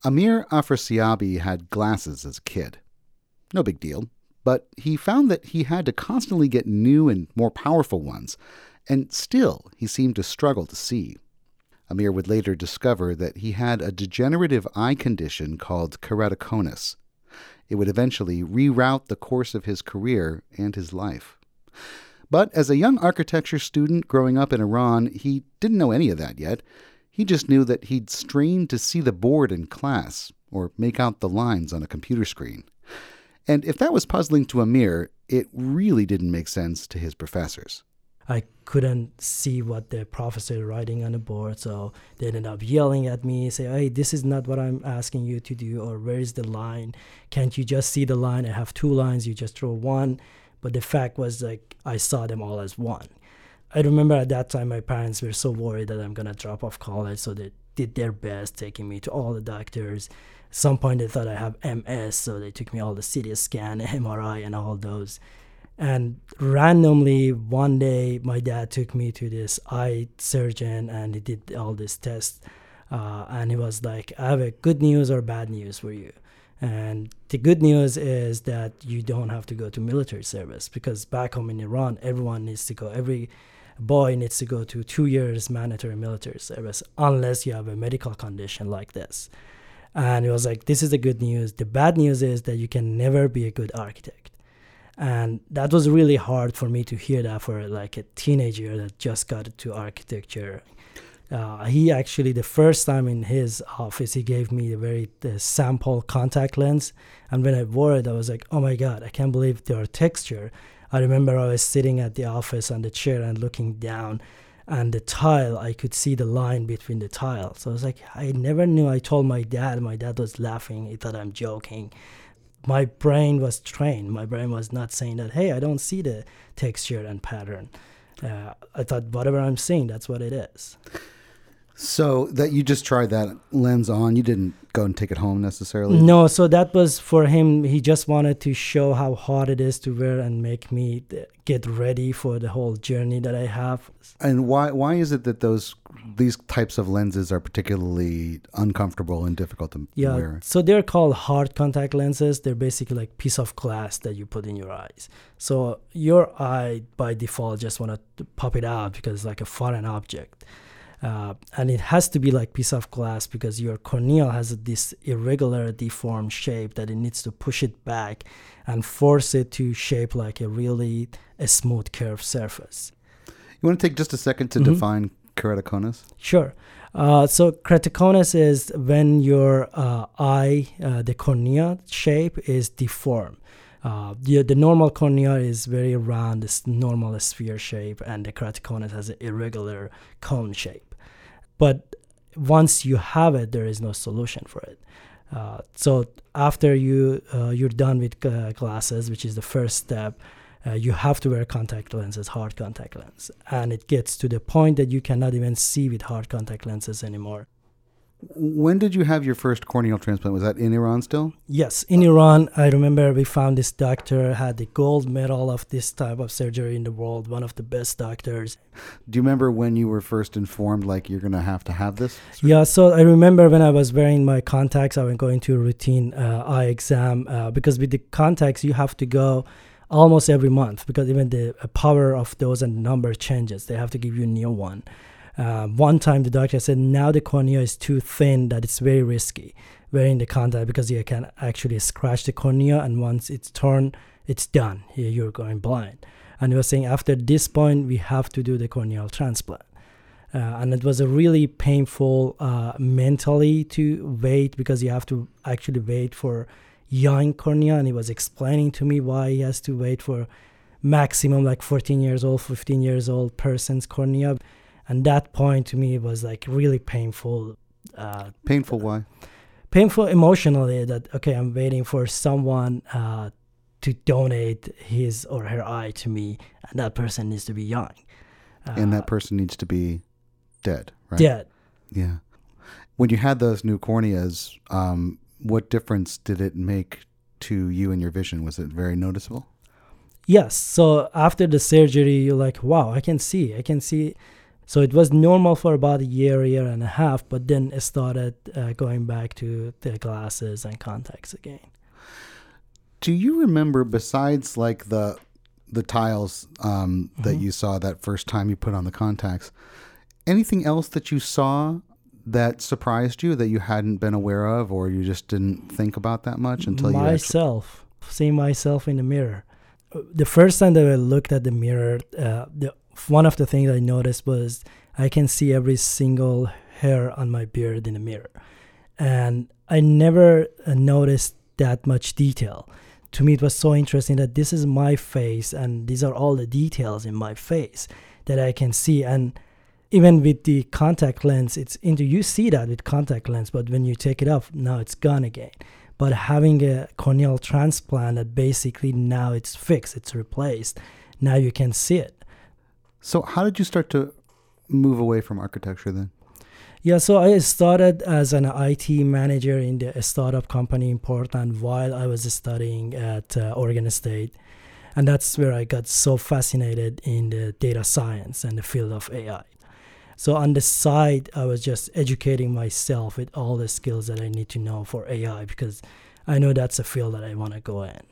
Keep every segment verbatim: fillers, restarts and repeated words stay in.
Amir Afrasiabi had glasses as a kid. No big deal, but he found that he had to constantly get new and more powerful ones, and still he seemed to struggle to see. Amir would later discover that he had a degenerative eye condition called keratoconus. It would eventually reroute the course of his career and his life. But as a young architecture student growing up in Iran, he didn't know any of that yet. He just knew that he'd strain to see the board in class or make out the lines on a computer screen. And if that was puzzling to Amir, it really didn't make sense to his professors. I couldn't see what the professor is writing on the board, so they ended up yelling at me, say, hey, this is not what I'm asking you to do, or where is the line? Can't you just see the line? I have two lines, you just draw one. But the fact was, like, I saw them all as one. I remember at that time my parents were so worried that I'm going to drop off college, so they did their best taking me to all the doctors. At some point they thought I have M S, so they took me all the C T scan, M R I, and all those. And randomly, one day, my dad took me to this eye surgeon, and he did all these tests. Uh, and he was like, I have a good news or bad news for you. And the good news is that you don't have to go to military service, because back home in Iran, everyone needs to go. Every boy needs to go to two years mandatory military service unless you have a medical condition like this. And it was like, this is the good news. The bad news is that you can never be a good architect. And that was really hard for me to hear that for like a teenager that just got into architecture. Uh, he actually, the first time in his office, he gave me a very the sample contact lens. And when I wore it, I was like, oh my God, I can't believe their texture. I remember I was sitting at the office on the chair and looking down, and the tile, I could see the line between the tiles. So I was like, I never knew. I told my dad. My dad was laughing. He thought I'm joking. My brain was trained. My brain was not saying that, hey, I don't see the texture and pattern. Uh, I thought whatever I'm seeing, that's what it is. So that you just tried that lens on, you didn't go and take it home necessarily? No, so that was for him. He just wanted to show how hard it is to wear and make me get ready for the whole journey that I have. And why why is it that those these types of lenses are particularly uncomfortable and difficult to yeah, wear? So they're called hard contact lenses. They're basically like piece of glass that you put in your eyes. So your eye by default just want to pop it out because it's like a foreign object. Uh, and it has to be like piece of glass because your cornea has this irregular deformed shape that it needs to push it back and force it to shape like a really a smooth curved surface. You want to take just a second to mm-hmm. define keratoconus? Sure. Uh, so keratoconus is when your uh, eye, uh, the cornea shape is deformed. Uh, the, the normal cornea is very round, this normal sphere shape, and the keratoconus has an irregular cone shape. But once you have it, there is no solution for it. Uh, so after you, uh, you're done with uh, glasses, which is the first step, uh, you have to wear contact lenses, hard contact lenses. And it gets to the point that you cannot even see with hard contact lenses anymore. When did you have your first corneal transplant? Was that in Iran still? Yes, in Iran. I remember we found this doctor had the gold medal of this type of surgery in the world, one of the best doctors. Do you remember when you were first informed, like, you're going to have to have this? Yeah, so I remember when I was wearing my contacts, I was going to a routine uh, eye exam uh, because with the contacts, you have to go almost every month because even the power of those and the number changes. They have to give you a new one. Uh, one time the doctor said now the cornea is too thin that it's very risky wearing the contact because you can actually scratch the cornea and once it's torn, it's done. You're going blind. And he was saying after this point, we have to do the corneal transplant. Uh, and it was a really painful uh, mentally to wait because you have to actually wait for young cornea. And he was explaining to me why he has to wait for maximum like fourteen years old, fifteen years old person's cornea. And that point to me was like really painful. Uh, painful why? Painful emotionally that, okay, I'm waiting for someone uh, to donate his or her eye to me. And that person needs to be young. Uh, and that person needs to be dead, right? Dead. Yeah. When you had those new corneas, um, what difference did it make to you and your vision? Was it very noticeable? Yes. So after the surgery, you're like, wow, I can see. I can see So it was normal for about a year, year and a half, but then it started uh, going back to the glasses and contacts again. Do you remember, besides like the the tiles um, that Mm-hmm. you saw that first time you put on the contacts, anything else that you saw that surprised you that you hadn't been aware of, or you just didn't think about that much until you actually... Myself, seeing myself in the mirror. Uh, The first time that I looked at the mirror, uh, the one of the things I noticed was I can see every single hair on my beard in the mirror. And I never uh, noticed that much detail. To me, it was so interesting that this is my face and these are all the details in my face that I can see. And even with the contact lens, it's into, you see that with contact lens, but when you take it off, now it's gone again. But having a corneal transplant that basically now it's fixed, it's replaced, now you can see it. So how did you start to move away from architecture then? Yeah, so I started as an I T manager in the startup company in Portland while I was studying at uh, Oregon State. And that's where I got so fascinated in the data science and the field of A I. So on the side, I was just educating myself with all the skills that I need to know for A I because I know that's a field that I want to go in.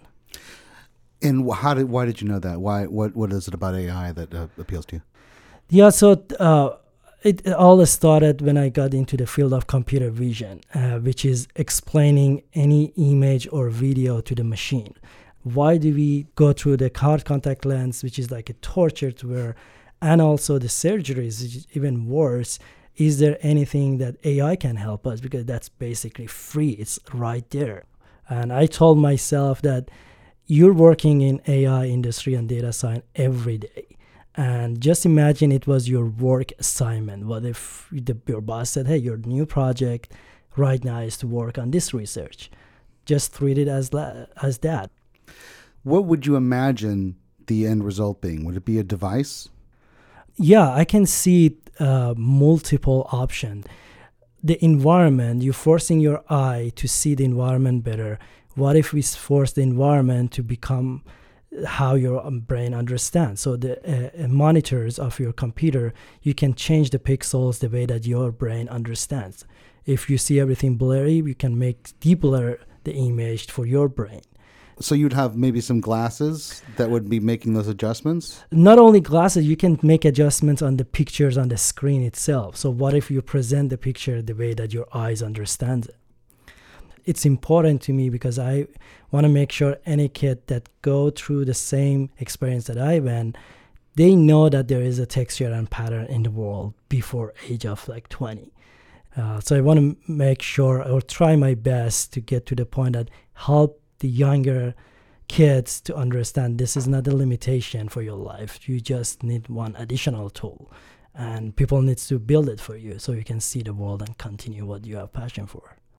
And wh- how did why did you know that? Why what what is it about A I that uh, appeals to you? Yeah, so uh, it, it all started when I got into the field of computer vision, uh, which is explaining any image or video to the machine. Why do we go through the hard contact lens, which is like a torture to wear, and also the surgeries, which is even worse? Is there anything that A I can help us? Because that's basically free. It's right there. And I told myself that you're working in A I industry and data science every day. And just imagine it was your work assignment. What if the, your boss said, hey, your new project right now is to work on this research? Just treat it as, la- as that. What would you imagine the end result being? Would it be a device? Yeah, I can see uh, multiple options. The environment, you're forcing your eye to see the environment better. What if we force the environment to become how your brain understands? So the uh, monitors of your computer, you can change the pixels the way that your brain understands. If you see everything blurry, you can make de-blur the image for your brain. So you'd have maybe some glasses that would be making those adjustments? Not only glasses, you can make adjustments on the pictures on the screen itself. So what if you present the picture the way that your eyes understand it? It's important to me because I want to make sure any kid that go through the same experience that I went, they know that there is a texture and pattern in the world before age of like twenty. Uh, so I want to make sure or try my best to get to the point that help the younger kids to understand this is not a limitation for your life. You just need one additional tool, and people need to build it for you so you can see the world and continue what you have passion for.